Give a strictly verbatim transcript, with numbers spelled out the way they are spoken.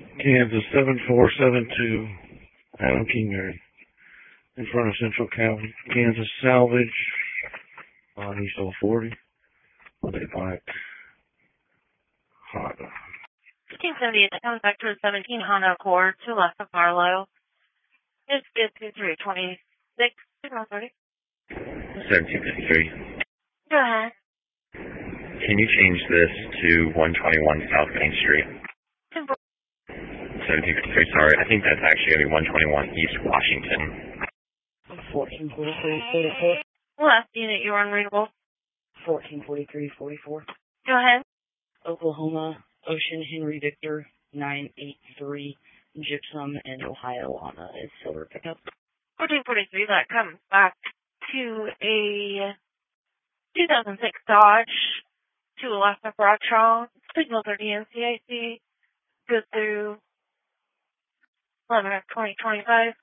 Kansas seven four seven two, Adam Kingery, in front of Central County. Kansas salvage on East Old forty, with a black Honda. fifteen seventy-eight, that comes back to a seventeen Honda Accord, two left of Marlowe. It's good two three twenty-six, signal thirty. seventeen fifty-three. Go ahead. Can you change this to one twenty-one South Main Street? seventeen fifty-three, sorry. I think that's actually going to be one twenty-one East Washington. fourteen forty-three forty-four. Last unit, you're unreadable. fourteen forty-three forty-four. Go ahead. Oklahoma, Ocean Henry Victor, nine eight three, Gypsum, and Ohio on a silver pickup. fourteen forty-three, that comes back to a two thousand six Dodge, to a left of Bradshaw, signal thirty N C I C, goes through eleven of twenty twenty-five.